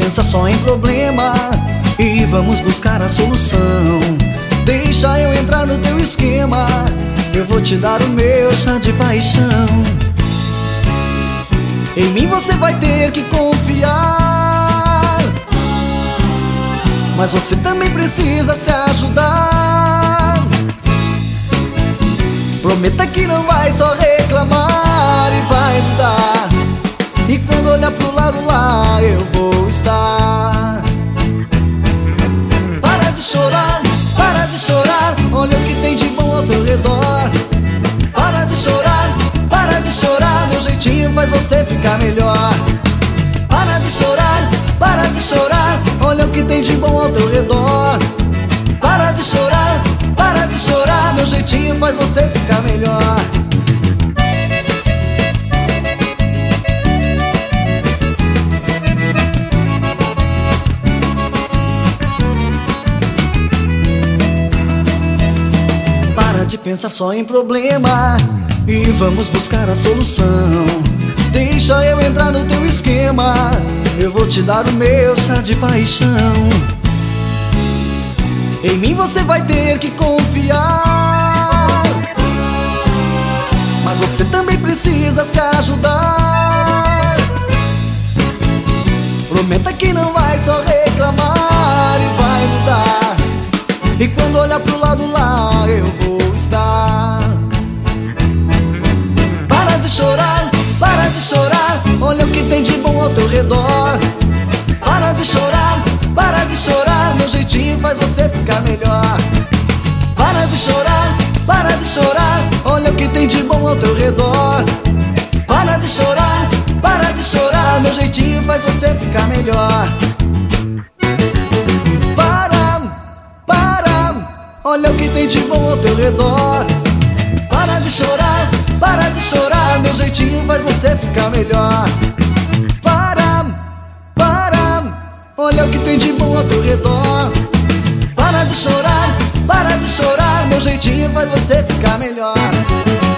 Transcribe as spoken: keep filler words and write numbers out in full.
pensar só em problema e vamos buscar a solução. Deixa eu entrar no teu esquema, eu vou te dar o meu chá de paixão. Em mim você vai ter que confiar, mas você também precisa se ajudar. Prometa que não vai só reclamar e vai mudar. E quando olhar pro lado lá eu vou estar. Para de chorar, para de chorar, olha o que tem de bom ao teu redor. Para de chorar, para de chorar, meu jeitinho faz você ficar melhor. Para de chorar, para de chorar, olha o que tem de bom ao teu redor. Para de chorar, para de chorar, meu jeitinho faz você ficar melhor. Para de pensar só em problema e vamos buscar a solução. Deixa eu entrar no teu esquema, eu vou te dar o meu chá de paixão. Em mim você vai ter que confiar, mas você também precisa se ajudar. Prometa que não vai só reclamar e vai mudar. E quando olhar pro lado lá eu vou estar. Para de chorar, para de chorar, olha o que tem de bom ao teu redor. Para de chorar, para de chorar, meu jeitinho faz você ficar melhor. Para de chorar, para de chorar, olha o que tem de bom ao teu redor. Para de chorar, para de chorar, meu jeitinho faz você ficar melhor. Para, para, olha o que tem de bom ao teu redor. Para de chorar, para de chorar, meu jeitinho faz você ficar melhor. Para, para, olha o que tem de bom ao teu redor. Para de chorar, para de chorar, meu jeitinho faz você ficar melhor.